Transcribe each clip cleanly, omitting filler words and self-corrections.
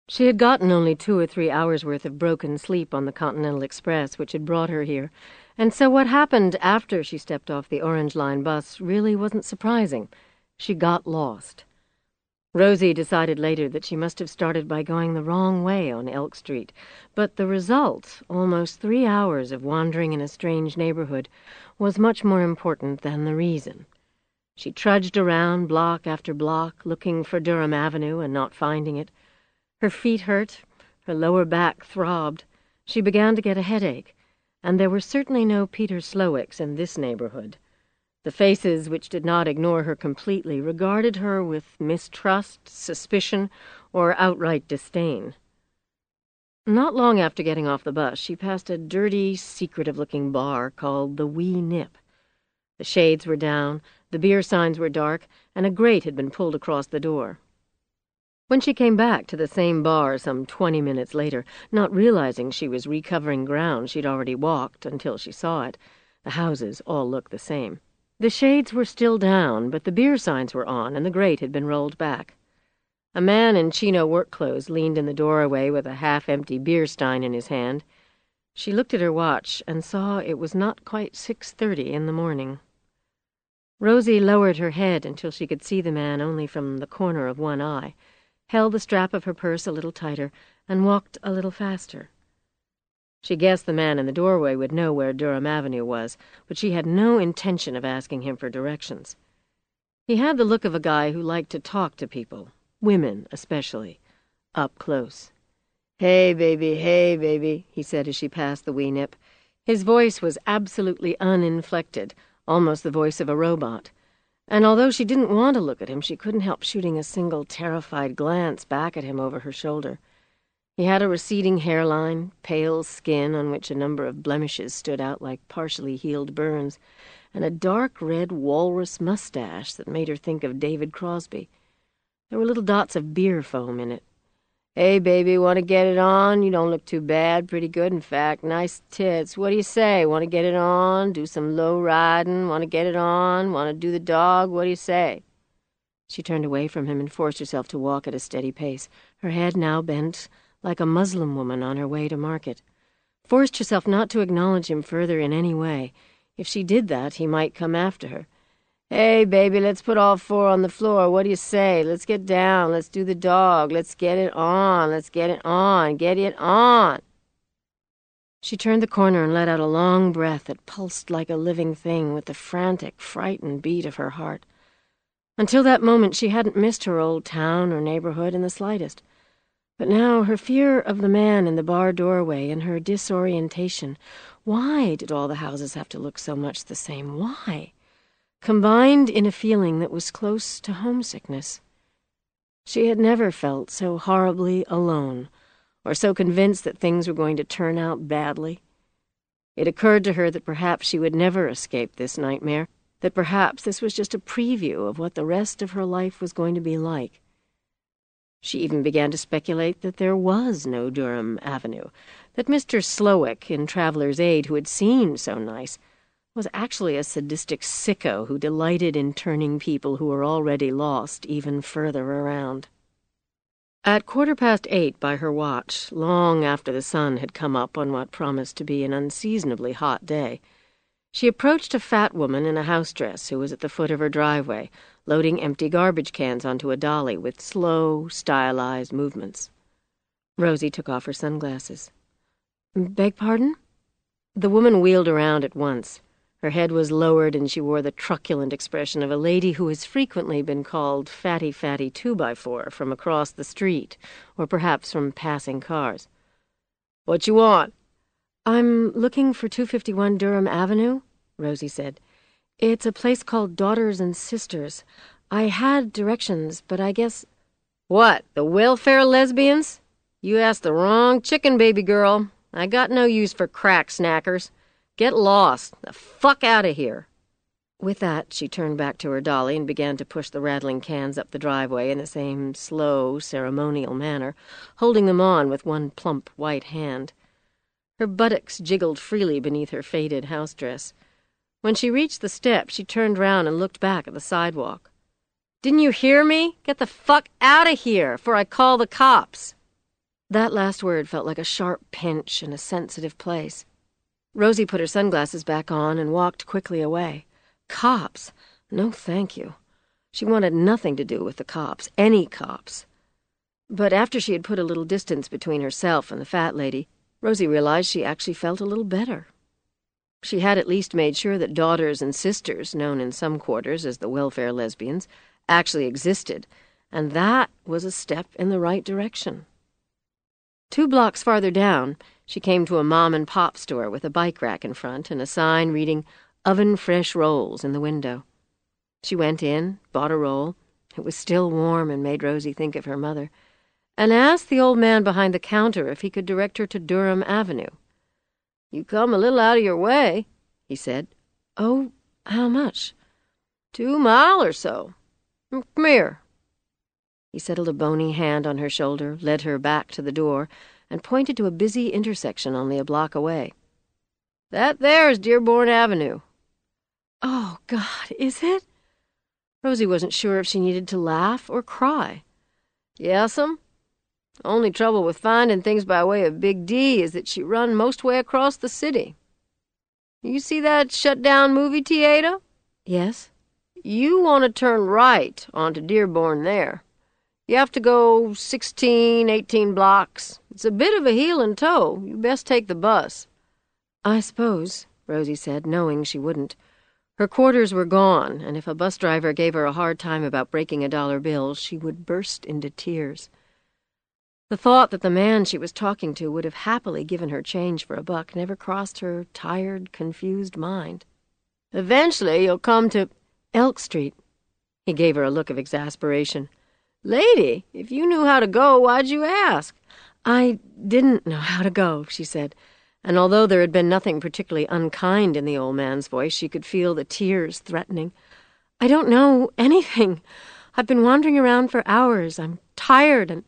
She had gotten only 2 or 3 hours' worth of broken sleep on the Continental Express, which had brought her here, and so what happened after she stepped off the Orange Line bus really wasn't surprising. She got lost. Rosie decided later that she must have started by going the wrong way on Elk Street, but the result, almost 3 hours of wandering in a strange neighborhood, was much more important than the reason. She trudged around block after block, looking for Durham Avenue and not finding it. Her feet hurt, her lower back throbbed. She began to get a headache, and there were certainly no Peter Slowicks in this neighborhood. The faces which did not ignore her completely regarded her with mistrust, suspicion, or outright disdain. Not long after getting off the bus, she passed a dirty, secretive-looking bar called the Wee Nip. The shades were down, the beer signs were dark, and a grate had been pulled across the door. When she came back to the same bar some 20 minutes later, not realizing she was recovering ground she'd already walked until she saw it, the houses all looked the same. The shades were still down, but the beer signs were on, and the grate had been rolled back. A man in chino work clothes leaned in the doorway with a half-empty beer stein in his hand. She looked at her watch and saw it was not quite 6:30 in the morning. Rosie lowered her head until she could see the man only from the corner of one eye, held the strap of her purse a little tighter, and walked a little faster. She guessed the man in the doorway would know where Durham Avenue was, but she had no intention of asking him for directions. He had the look of a guy who liked to talk to people, women especially, up close. Hey, baby, he said as she passed the Wee Nip. His voice was absolutely uninflected, almost the voice of a robot. And although she didn't want to look at him, she couldn't help shooting a single terrified glance back at him over her shoulder. He had a receding hairline, pale skin on which a number of blemishes stood out like partially healed burns, and a dark red walrus mustache that made her think of David Crosby. There were little dots of beer foam in it. Hey, baby, want to get it on? You don't look too bad. Pretty good, in fact. Nice tits. What do you say? Want to get it on? Do some low riding? Want to get it on? Want to do the dog? What do you say? She turned away from him and forced herself to walk at a steady pace, her head now bent like a Muslim woman on her way to market. Forced herself not to acknowledge him further in any way. If she did that, he might come after her. Hey, baby, let's put all four on the floor. What do you say? Let's get down. Let's do the dog. Let's get it on. Let's get it on. Get it on. She turned the corner and let out a long breath that pulsed like a living thing with the frantic, frightened beat of her heart. Until that moment, she hadn't missed her old town or neighborhood in the slightest. But now, her fear of the man in the bar doorway and her disorientation, why did all the houses have to look so much the same? Why? Combined in a feeling that was close to homesickness. She had never felt so horribly alone, or so convinced that things were going to turn out badly. It occurred to her that perhaps she would never escape this nightmare, that perhaps this was just a preview of what the rest of her life was going to be like. She even began to speculate that there was no Durham Avenue, that Mr. Slowick, in Traveler's Aid, who had seemed so nice, was actually a sadistic sicko who delighted in turning people who were already lost even further around. At 8:15 by her watch, long after the sun had come up on what promised to be an unseasonably hot day, she approached a fat woman in a house dress who was at the foot of her driveway, loading empty garbage cans onto a dolly with slow, stylized movements. Rosie took off her sunglasses. "Beg pardon?" The woman wheeled around at once. Her head was lowered, and she wore the truculent expression of a lady who has frequently been called Fatty 2x4 from across the street, or perhaps from passing cars. "What you want?" "I'm looking for 251 Durham Avenue," Rosie said. "It's a place called Daughters and Sisters. I had directions, but I guess—" "What, the welfare lesbians? You asked the wrong chicken, baby girl. I got no use for crack snackers. Get lost. The fuck out of here." With that, she turned back to her dolly and began to push the rattling cans up the driveway in the same slow, ceremonial manner, holding them on with one plump white hand. Her buttocks jiggled freely beneath her faded house dress. When she reached the steps, she turned round and looked back at the sidewalk. "Didn't you hear me? Get the fuck out of here, before I call the cops." That last word felt like a sharp pinch in a sensitive place. Rosie put her sunglasses back on and walked quickly away. Cops? No, thank you. She wanted nothing to do with the cops, any cops. But after she had put a little distance between herself and the fat lady, Rosie realized she actually felt a little better. She had at least made sure that daughters and sisters, known in some quarters as the welfare lesbians, actually existed, and that was a step in the right direction. 2 blocks farther down, she came to a mom-and-pop store with a bike rack in front and a sign reading "Oven Fresh Rolls" in the window. She went in, bought a roll — it was still warm and made Rosie think of her mother — and asked the old man behind the counter if he could direct her to Durham Avenue. "You come a little out of your way," he said. "Oh, how much?" 2 miles or so. Come here." He settled a bony hand on her shoulder, led her back to the door, and pointed to a busy intersection only a block away. "That there is Dearborn Avenue." "Oh, God, is it?" Rosie wasn't sure if she needed to laugh or cry. "Yes'm. Only trouble with finding things by way of Big D is that she run most way across the city. You see that shut-down movie theater?" "Yes." "You want to turn right onto Dearborn there. You have to go 16, 18 blocks. It's a bit of a heel and toe. You best take the bus." "I suppose," Rosie said, knowing she wouldn't. Her quarters were gone, and if a bus driver gave her a hard time about breaking a dollar bill, she would burst into tears. The thought that the man she was talking to would have happily given her change for $1 never crossed her tired, confused mind. "Eventually you'll come to Elk Street." He gave her a look of exasperation. "Lady, if you knew how to go, why'd you ask?" "I didn't know how to go," she said, and although there had been nothing particularly unkind in the old man's voice, she could feel the tears threatening. "I don't know anything. I've been wandering around for hours. I'm tired and—"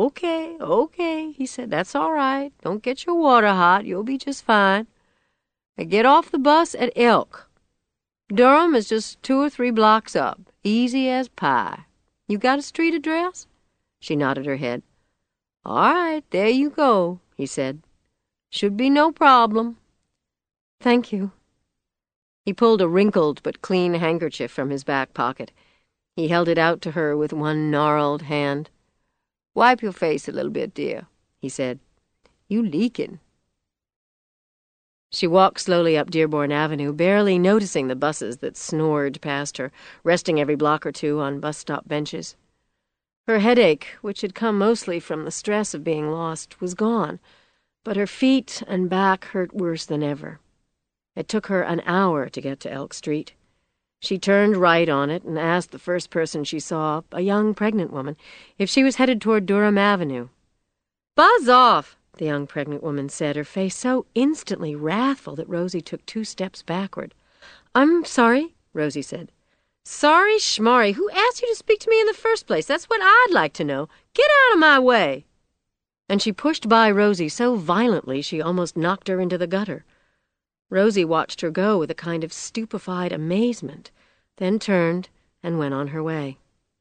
Okay, he said. "That's all right. Don't get your water hot. You'll be just fine. Now get off the bus at Elk. Durham is just 2 or 3 blocks up. Easy as pie. You got a street address?" She nodded her head. "All right, there you go," he said. "Should be no problem." "Thank you." He pulled a wrinkled but clean handkerchief from his back pocket. He held it out to her with one gnarled hand. "Wipe your face a little bit, dear," he said. "You leaking." She walked slowly up Dearborn Avenue, barely noticing the buses that snored past her, resting every block or two on bus-stop benches. Her headache, which had come mostly from the stress of being lost, was gone, but her feet and back hurt worse than ever. It took her an hour to get to Elk Street. She turned right on it and asked the first person she saw, a young pregnant woman, if she was headed toward Durham Avenue. "Buzz off," the young pregnant woman said, her face so instantly wrathful that Rosie took 2 steps backward. "I'm sorry," Rosie said. "Sorry schmarry. Who asked you to speak to me in the first place? That's what I'd like to know. Get out of my way." And she pushed by Rosie so violently she almost knocked her into the gutter. Rosie watched her go with a kind of stupefied amazement, then turned and went on her way.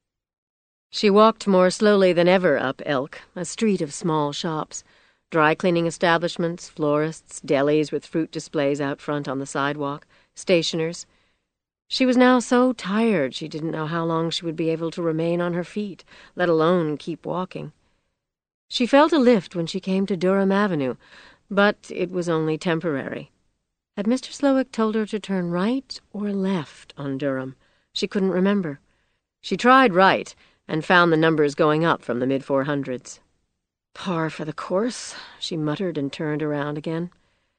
She walked more slowly than ever up Elk, a street of small shops, dry-cleaning establishments, florists, delis with fruit displays out front on the sidewalk, stationers. She was now so tired she didn't know how long she would be able to remain on her feet, let alone keep walking. She felt a lift when she came to Durham Avenue, but it was only temporary. Had Mr. Slowick told her to turn right or left on Durham? She couldn't remember. She tried right, and found the numbers going up from the mid-400s. Par for the course, she muttered and turned around again.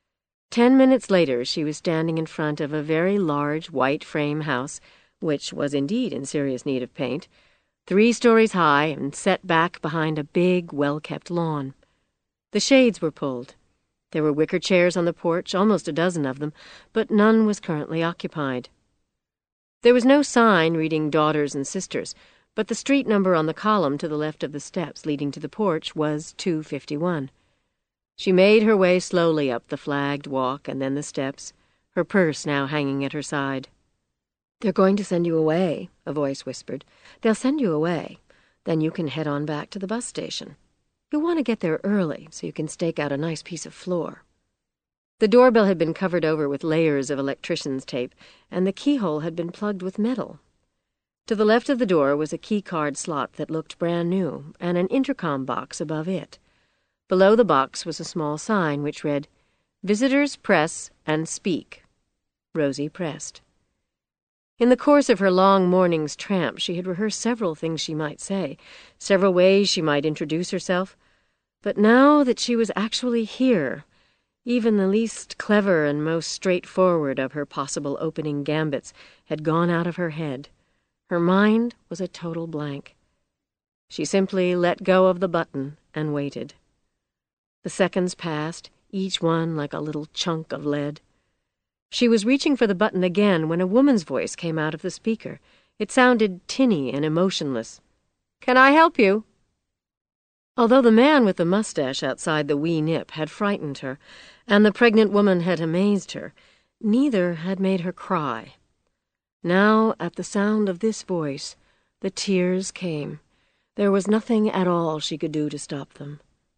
10 minutes later, she was standing in front of a very large white frame house, which was indeed in serious need of paint, 3 stories high and set back behind a big, well-kept lawn. The shades were pulled. There were wicker chairs on the porch, almost a dozen of them, but none was currently occupied. There was no sign reading daughters and sisters, but the street number on the column to the left of the steps leading to the porch was 251. She made her way slowly up the flagged walk and then the steps, her purse now hanging at her side. "They're going to send you away," a voice whispered. "They'll send you away. Then you can head on back to the bus station." You'll want to get there early so you can stake out a nice piece of floor." The doorbell had been covered over with layers of electrician's tape, and the keyhole had been plugged with metal. To the left of the door was a keycard slot that looked brand new, and an intercom box above it. Below the box was a small sign which read, "Visitors press and speak." Rosie pressed. In the course of her long morning's tramp, she had rehearsed several things she might say, several ways she might introduce herself. But now that she was actually here, even the least clever and most straightforward of her possible opening gambits had gone out of her head. Her mind was a total blank. She simply let go of the button and waited. The seconds passed, each one like a little chunk of lead. She was reaching for the button again when a woman's voice came out of the speaker. It sounded tinny and emotionless. "Can I help you?" Although the man with the mustache outside the wee nip had frightened her, and the pregnant woman had amazed her, neither had made her cry. Now, at the sound of this voice, the tears came. There was nothing at all she could do to stop them.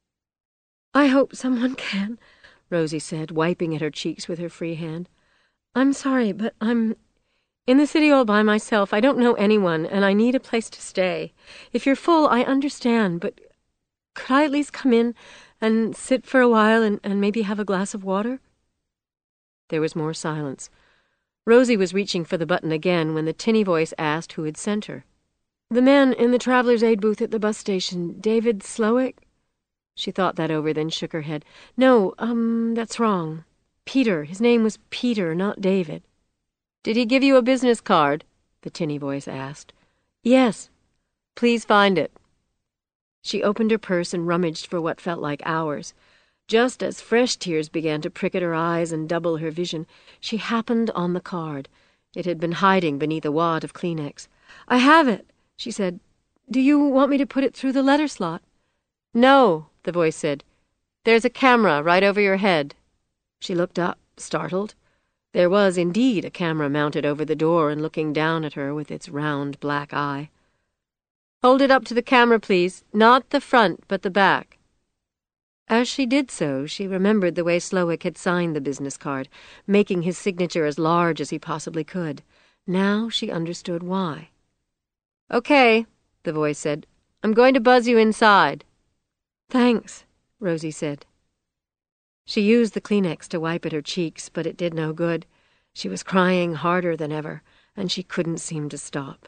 "I hope someone can," Rosie said, wiping at her cheeks with her free hand. "I'm sorry, but I'm in the city all by myself. I don't know anyone, and I need a place to stay. If you're full, I understand, but could I at least come in and sit for a while and maybe have a glass of water?" There was more silence. Rosie was reaching for the button again when the tinny voice asked who had sent her. "The man in the traveler's aid booth at the bus station, David Slowick." She thought that over, then shook her head. "No, that's wrong. Peter. His name was Peter, not David." "Did he give you a business card?" the tinny voice asked. "Yes." "Please find it." She opened her purse and rummaged for what felt like hours. Just as fresh tears began to prick at her eyes and double her vision, she happened on the card. It had been hiding beneath a wad of Kleenex. "I have it," she said. "Do you want me to put it through the letter slot?" "No," the voice said. "There's a camera right over your head." She looked up, startled. There was indeed a camera mounted over the door and looking down at her with its round black eye. "Hold it up to the camera, please. Not the front, but the back." As she did so, she remembered the way Slowick had signed the business card, making his signature as large as he possibly could. Now she understood why. "Okay," the voice said. "I'm going to buzz you inside." "Thanks," Rosie said. She used the Kleenex to wipe at her cheeks, but it did no good. She was crying harder than ever, and she couldn't seem to stop.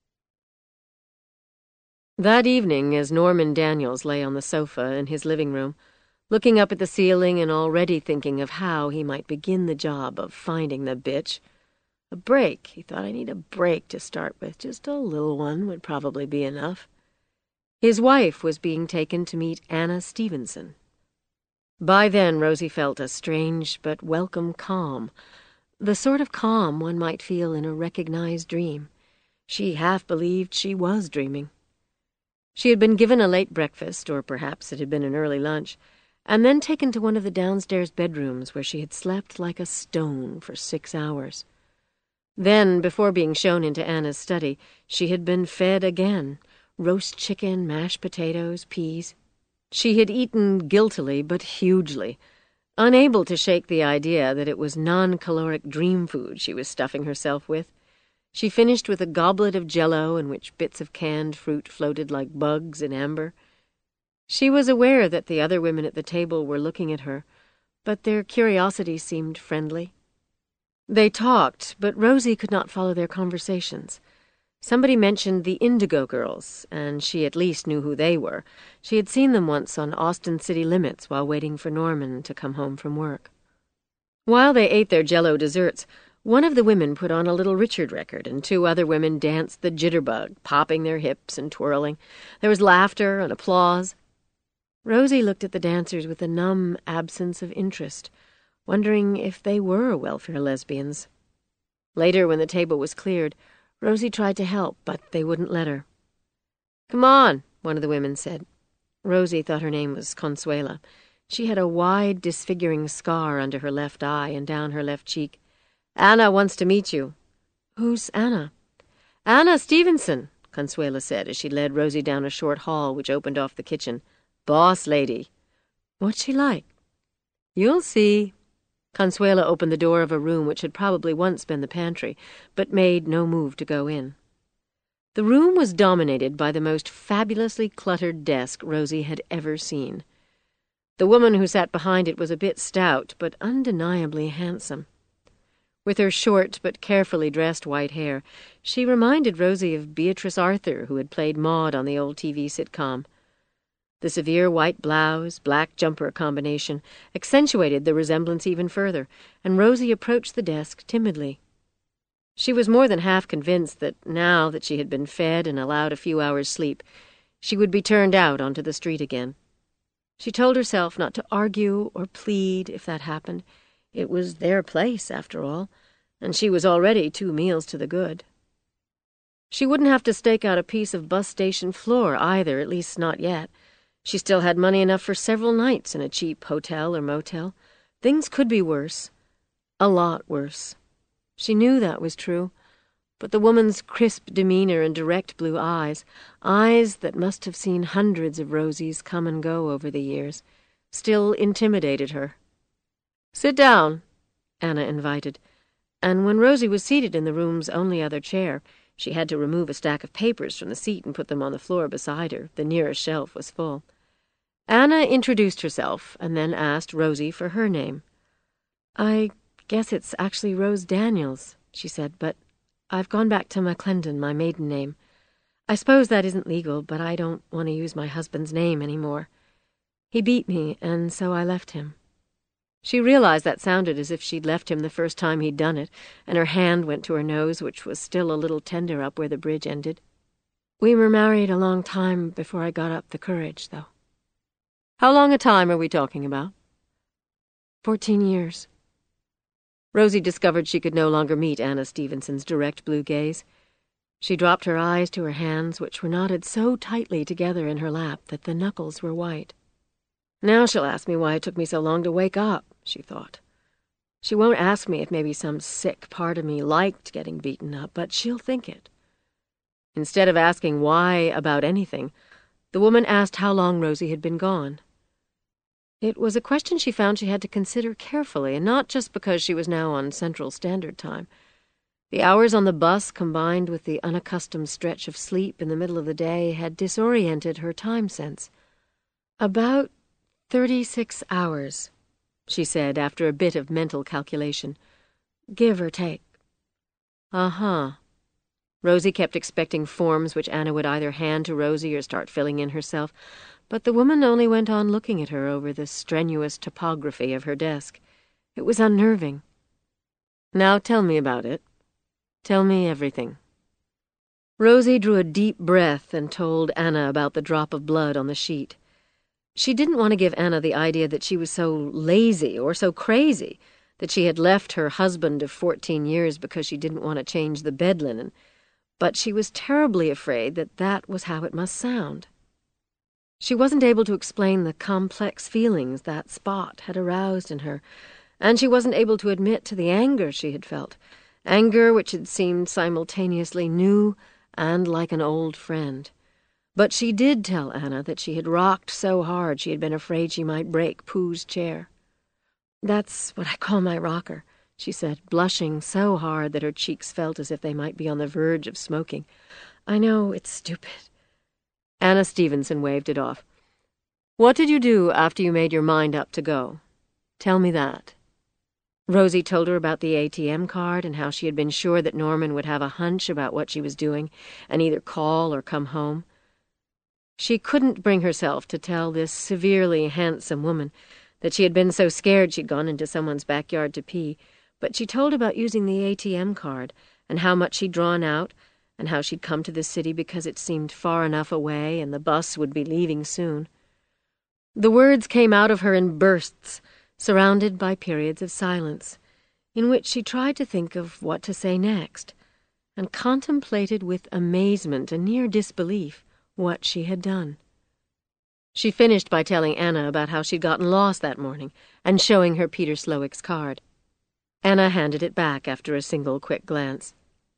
That evening, as Norman Daniels lay on the sofa in his living room, looking up at the ceiling and already thinking of how he might begin the job of finding the bitch. A break, he thought. I need a break to start with. Just a little one would probably be enough. His wife was being taken to meet Anna Stevenson. By then, Rosie felt a strange but welcome calm, the sort of calm one might feel in a recognized dream. She half believed she was dreaming. She had been given a late breakfast, or perhaps it had been an early lunch, and then taken to one of the downstairs bedrooms where she had slept like a stone for 6 hours. Then, before being shown into Anna's study, she had been fed again, roast chicken, mashed potatoes, peas. She had eaten guiltily but hugely, unable to shake the idea that it was non-caloric dream food she was stuffing herself with. She finished with a goblet of Jell-O in which bits of canned fruit floated like bugs in amber. She was aware that the other women at the table were looking at her, but their curiosity seemed friendly. They talked, but Rosie could not follow their conversations. Somebody mentioned the Indigo Girls, and she at least knew who they were. She had seen them once on Austin City Limits while waiting for Norman to come home from work. While they ate their Jell-O desserts, one of the women put on a Little Richard record, and 2 other women danced the jitterbug, popping their hips and twirling. There was laughter and applause. Rosie looked at the dancers with a numb absence of interest, wondering if they were welfare lesbians. Later, when the table was cleared, Rosie tried to help, but they wouldn't let her. "Come on," one of the women said. Rosie thought her name was Consuela. She had a wide, disfiguring scar under her left eye and down her left cheek. "Anna wants to meet you." "Who's Anna?" "Anna Stevenson," Consuela said as she led Rosie down a short hall which opened off the kitchen. Boss lady. What's she like? You'll see. Consuela opened the door of a room which had probably once been the pantry, but made no move to go in. The room was dominated by the most fabulously cluttered desk Rosie had ever seen. The woman who sat behind it was a bit stout, but undeniably handsome. With her short but carefully dressed white hair, she reminded Rosie of Beatrice Arthur, who had played Maude on the old TV sitcom. The severe white blouse, black jumper combination accentuated the resemblance even further, and Rosie approached the desk timidly. She was more than half convinced that now that she had been fed and allowed a few hours' sleep, she would be turned out onto the street again. She told herself not to argue or plead if that happened. It was their place, after all, and she was already 2 meals to the good. She wouldn't have to stake out a piece of bus station floor either, at least not yet. She still had money enough for several nights in a cheap hotel or motel. Things could be worse. A lot worse. She knew that was true, but the woman's crisp demeanor and direct blue eyes that must have seen hundreds of Rosies come and go over the years, still intimidated her. "Sit down," Anna invited, and when Rosie was seated in the room's only other chair, she had to remove a stack of papers from the seat and put them on the floor beside her. The nearest shelf was full. Anna introduced herself and then asked Rosie for her name. "I guess it's actually Rose Daniels," she said, "but I've gone back to McClendon, my maiden name. I suppose that isn't legal, but I don't want to use my husband's name anymore. He beat me, and so I left him." She realized that sounded as if she'd left him the first time he'd done it, and her hand went to her nose, which was still a little tender up where the bridge ended. "We were married a long time before I got up the courage, though." "How long a time are we talking about?" 14 years. Rosie discovered she could no longer meet Anna Stevenson's direct blue gaze. She dropped her eyes to her hands, which were knotted so tightly together in her lap that the knuckles were white. "Now she'll ask me why it took me so long to wake up," she thought. "She won't ask me if maybe some sick part of me liked getting beaten up, but she'll think it." Instead of asking why about anything, the woman asked how long Rosie had been gone. It was a question she found she had to consider carefully, and not just because she was now on Central Standard Time. The hours on the bus, combined with the unaccustomed stretch of sleep in the middle of the day, had disoriented her time sense. "About 36 hours, she said after a bit of mental calculation. "Give or take." Uh-huh. Rosie kept expecting forms which Anna would either hand to Rosie or start filling in herself, but the woman only went on looking at her over the strenuous topography of her desk. It was unnerving. "Now tell me about it. Tell me everything." Rosie drew a deep breath and told Anna about the drop of blood on the sheet. She didn't want to give Anna the idea that she was so lazy or so crazy, that she had left her husband of 14 years because she didn't want to change the bed linen, but she was terribly afraid that that was how it must sound. She wasn't able to explain the complex feelings that spot had aroused in her, and she wasn't able to admit to the anger she had felt, anger which had seemed simultaneously new and like an old friend. But she did tell Anna that she had rocked so hard she had been afraid she might break Pooh's chair. "That's what I call my rocker," she said, blushing so hard that her cheeks felt as if they might be on the verge of smoking. "I know it's stupid." Anna Stevenson waved it off. "What did you do after you made your mind up to go? Tell me that." Rosie told her about the ATM card and how she had been sure that Norman would have a hunch about what she was doing and either call or come home. She couldn't bring herself to tell this severely handsome woman that she had been so scared she'd gone into someone's backyard to pee, but she told about using the ATM card and how much she'd drawn out and how she'd come to this city because it seemed far enough away and the bus would be leaving soon. The words came out of her in bursts, surrounded by periods of silence, in which she tried to think of what to say next, and contemplated with amazement and near disbelief what she had done. She finished by telling Anna about how she'd gotten lost that morning and showing her Peter Slowick's card. Anna handed it back after a single quick glance.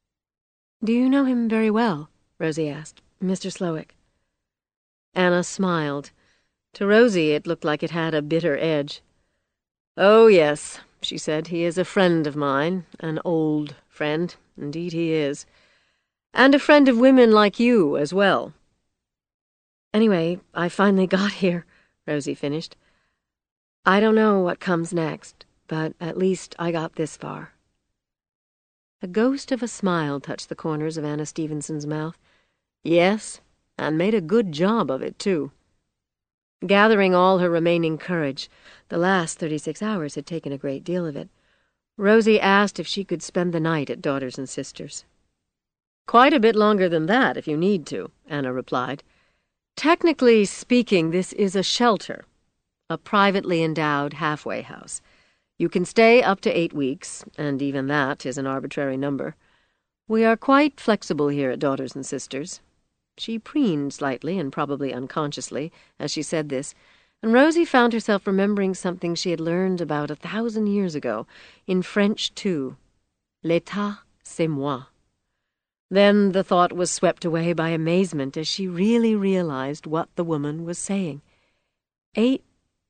"Do you know him very well?" Rosie asked. "Mr. Slowick?" Anna smiled. To Rosie, it looked like it had a bitter edge. "Oh, yes," she said. "He is a friend of mine, an old friend. Indeed he is. And a friend of women like you as well." "Anyway, I finally got here," Rosie finished. "I don't know what comes next, but at least I got this far." A ghost of a smile touched the corners of Anna Stevenson's mouth. "Yes, and made a good job of it, too." Gathering all her remaining courage, the last 36 hours had taken a great deal of it, Rosie asked if she could spend the night at Daughters and Sisters. "Quite a bit longer than that, if you need to," Anna replied. "Technically speaking, this is a shelter, a privately endowed halfway house. You can stay up to 8 weeks, and even that is an arbitrary number. We are quite flexible here at Daughters and Sisters." She preened slightly and probably unconsciously as she said this, and Rosie found herself remembering something she had learned about 1,000 years ago, in French too. L'état, c'est moi. Then the thought was swept away by amazement as she really realized what the woman was saying. 8.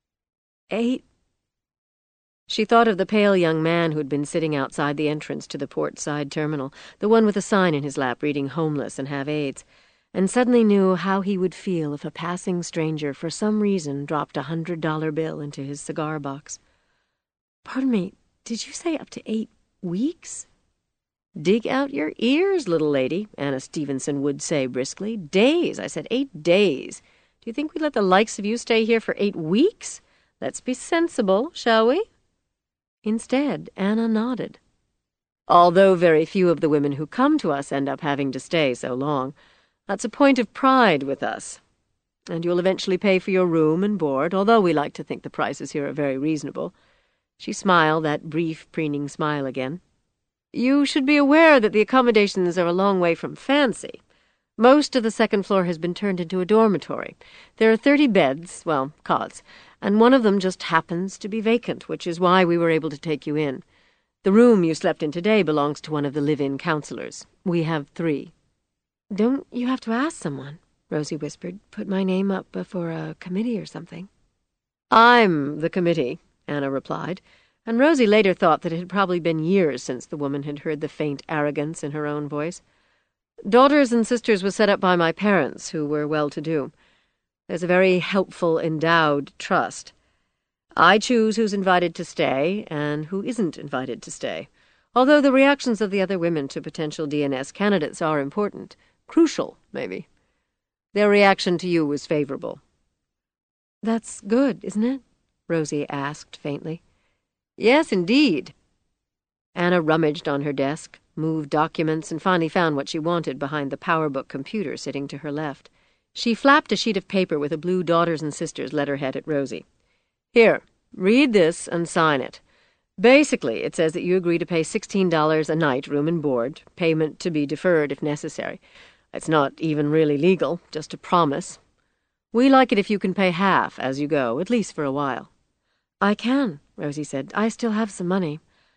She thought of the pale young man who'd been sitting outside the entrance to the port side terminal, the one with a sign in his lap reading "Homeless and Have AIDS," and suddenly knew how he would feel if a passing stranger for some reason dropped a $100 bill into his cigar box. "Pardon me, did you say up to 8 weeks? "Dig out your ears, little lady," Anna Stevenson would say briskly. "Days. I said 8 days. Do you think we'd let the likes of you stay here for 8 weeks? Let's be sensible, shall we?" Instead, Anna nodded. "Although very few of the women who come to us end up having to stay so long. That's a point of pride with us. And you'll eventually pay for your room and board, although we like to think the prices here are very reasonable." She smiled, that brief, preening smile again. "You should be aware that the accommodations are a long way from fancy. Most of the second floor has been turned into a dormitory. There are 30 beds, well, cots, and one of them just happens to be vacant, which is why we were able to take you in. The room you slept in today belongs to one of the live-in counselors. We have 3. "Don't you have to ask someone?" Rosie whispered. "Put my name up before a committee or something?" "I'm the committee," Anna replied, and Rosie later thought that it had probably been years since the woman had heard the faint arrogance in her own voice. "Daughters and Sisters was set up by my parents, who were well-to-do. There's a very helpful endowed trust. I choose who's invited to stay and who isn't invited to stay, although the reactions of the other women to potential DNS candidates are important. Crucial, maybe. Their reaction to you was favorable." "That's good, isn't it?" Rosie asked faintly. "Yes, indeed." Anna rummaged on her desk, moved documents, and finally found what she wanted behind the PowerBook computer sitting to her left. She flapped a sheet of paper with a blue Daughters and Sisters letterhead at Rosie. "Here, read this and sign it. Basically, it says that you agree to pay $16 a night, room and board, payment to be deferred if necessary. It's not even really legal, just a promise. We like it if you can pay half as you go, at least for a while." "I can," Rosie said. "I still have some money.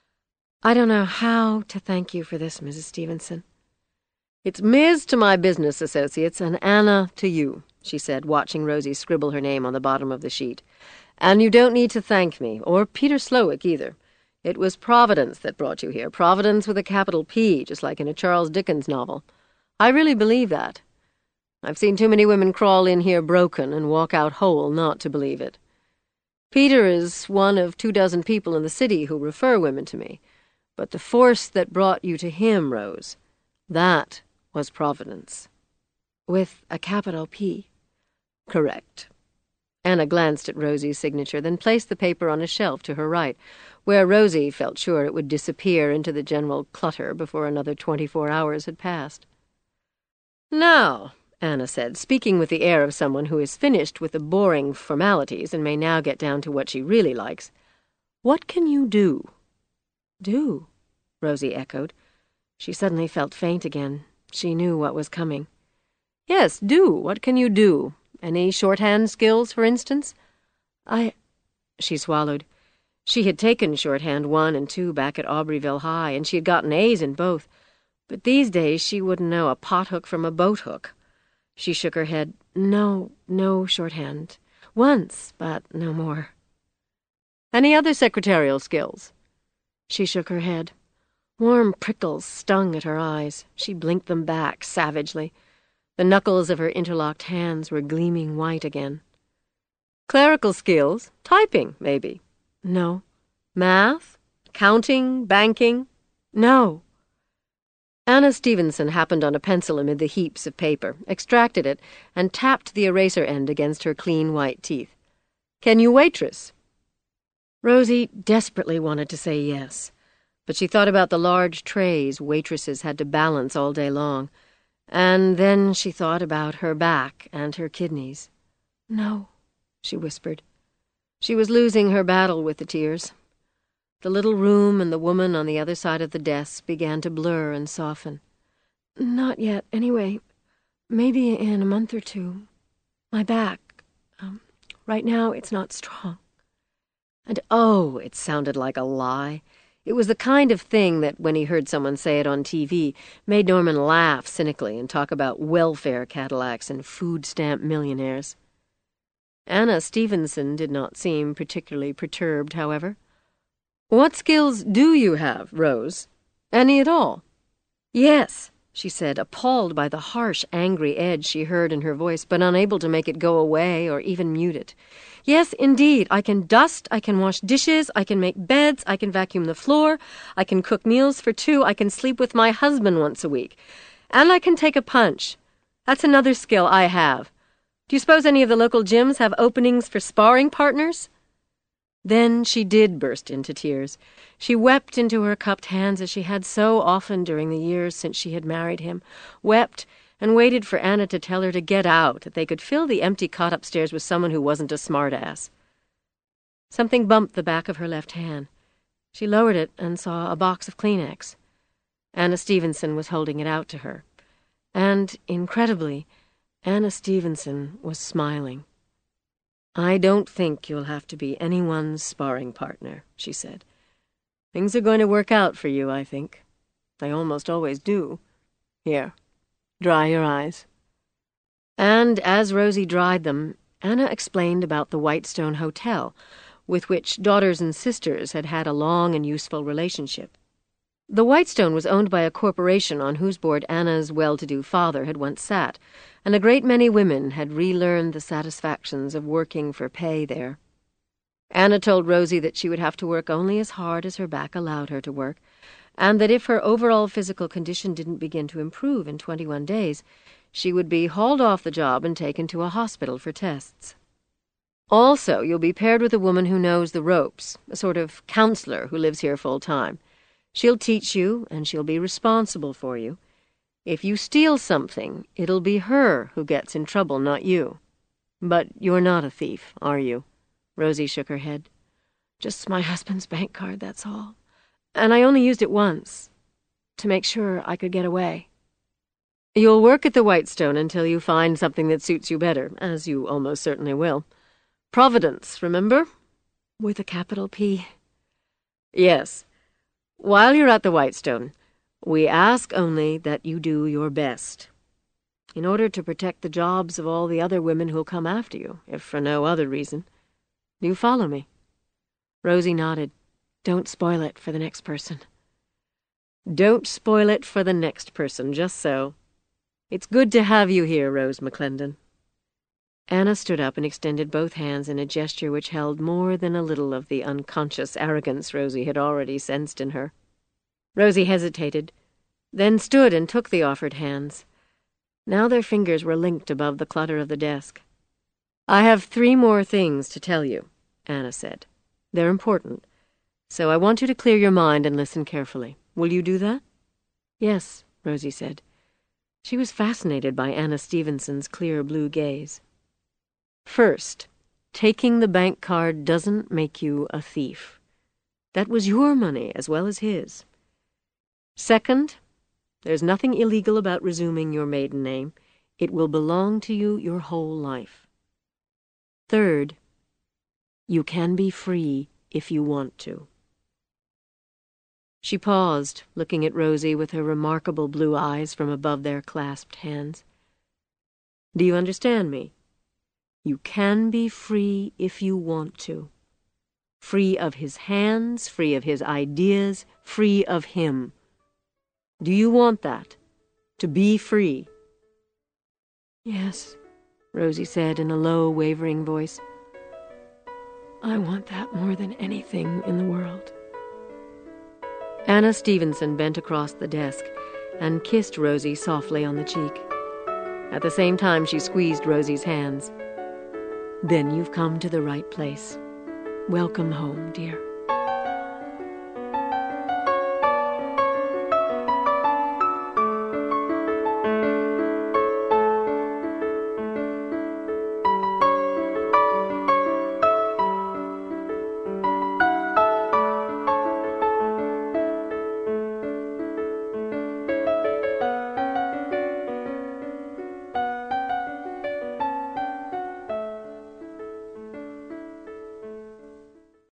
I don't know how to thank you for this, Mrs. Stevenson." "It's Ms. to my business associates and Anna to you," she said, watching Rosie scribble her name on the bottom of the sheet. "And you don't need to thank me, or Peter Slowick either. It was Providence that brought you here, Providence with a capital P, just like in a Charles Dickens novel. I really believe that. I've seen too many women crawl in here broken and walk out whole not to believe it. Peter is one of 24 people in the city who refer women to me, but the force that brought you to him, Rose, that was Providence." "With a capital P?" "Correct." Anna glanced at Rosie's signature, then placed the paper on a shelf to her right, where Rosie felt sure it would disappear into the general clutter before another 24 hours had passed. "Now," Anna said, speaking with the air of someone who is finished with the boring formalities and may now get down to what she really likes, "what can you do?" "Do?" Rosie echoed. She suddenly felt faint again. She knew what was coming. "Yes, do. What can you do? Any shorthand skills, for instance?" She swallowed. She had taken shorthand 1 and 2 back at Aubreyville High, and she had gotten A's in both. But these days she wouldn't know a pothook from a boathook. She shook her head. No shorthand. Once, but no more. Any other secretarial skills? She shook her head. Warm prickles stung at her eyes. She blinked them back savagely. The knuckles of her interlocked hands were gleaming white again. Clerical skills? Typing, maybe? No. Math? Counting? Banking? No. Anna Stevenson happened on a pencil amid the heaps of paper, extracted it, and tapped the eraser end against her clean white teeth. Can you waitress? Rosie desperately wanted to say yes, but she thought about the large trays waitresses had to balance all day long, and then she thought about her back and her kidneys. No, she whispered. She was losing her battle with the tears. The little room and the woman on the other side of the desk began to blur and soften. Not yet, anyway. Maybe in a month or two. My back, right now it's not strong. And oh, it sounded like a lie. It was the kind of thing that, when he heard someone say it on TV, made Norman laugh cynically and talk about welfare Cadillacs and food stamp millionaires. Anna Stevenson did not seem particularly perturbed, however. What skills do you have, Rose? Any at all? Yes, she said, appalled by the harsh, angry edge she heard in her voice, but unable to make it go away or even mute it. Yes, indeed, I can dust, I can wash dishes, I can make beds, I can vacuum the floor, I can cook meals for two, I can sleep with my husband once a week. And I can take a punch. That's another skill I have. Do you suppose any of the local gyms have openings for sparring partners? Then she did burst into tears. She wept into her cupped hands as she had so often during the years since she had married him, wept and waited for Anna to tell her to get out, that they could fill the empty cot upstairs with someone who wasn't a smart-ass. Something bumped the back of her left hand. She lowered it and saw a box of Kleenex. Anna Stevenson was holding it out to her. And, incredibly, Anna Stevenson was smiling. I don't think you'll have to be anyone's sparring partner, she said. Things are going to work out for you, I think. They almost always do. Here, dry your eyes. And as Rosie dried them, Anna explained about the Whitestone Hotel, with which daughters and sisters had had a long and useful relationship. The Whitestone was owned by a corporation on whose board Anna's well-to-do father had once sat, and a great many women had relearned the satisfactions of working for pay there. Anna told Rosie that she would have to work only as hard as her back allowed her to work, and that if her overall physical condition didn't begin to improve in 21 days, she would be hauled off the job and taken to a hospital for tests. Also, you'll be paired with a woman who knows the ropes, a sort of counselor who lives here full-time. She'll teach you, and she'll be responsible for you. If you steal something, it'll be her who gets in trouble, not you. But you're not a thief, are you? Rosie shook her head. Just my husband's bank card, that's all. And I only used it once, to make sure I could get away. You'll work at the Whitestone until you find something that suits you better, as you almost certainly will. Providence, remember? With a capital P. Yes. While you're at the Whitestone, we ask only that you do your best, in order to protect the jobs of all the other women who'll come after you, if for no other reason. Do you follow me? Rosie nodded. Don't spoil it for the next person. Don't spoil it for the next person, just so. It's good to have you here, Rose McClendon. Anna stood up and extended both hands in a gesture which held more than a little of the unconscious arrogance Rosie had already sensed in her. Rosie hesitated, then stood and took the offered hands. Now their fingers were linked above the clutter of the desk. I have 3 more things to tell you, Anna said. They're important, so I want you to clear your mind and listen carefully. Will you do that? Yes, Rosie said. She was fascinated by Anna Stevenson's clear blue gaze. First, taking the bank card doesn't make you a thief. That was your money as well as his. Second, there's nothing illegal about resuming your maiden name. It will belong to you your whole life. Third, you can be free if you want to. She paused, looking at Rosie with her remarkable blue eyes from above their clasped hands. Do you understand me? You can be free if you want to. Free of his hands, free of his ideas, free of him. Do you want that? To be free?" "Yes," Rosie said in a low, wavering voice. "I want that more than anything in the world." Anna Stevenson bent across the desk and kissed Rosie softly on the cheek. At the same time, she squeezed Rosie's hands. "Then you've come to the right place. Welcome home, dear."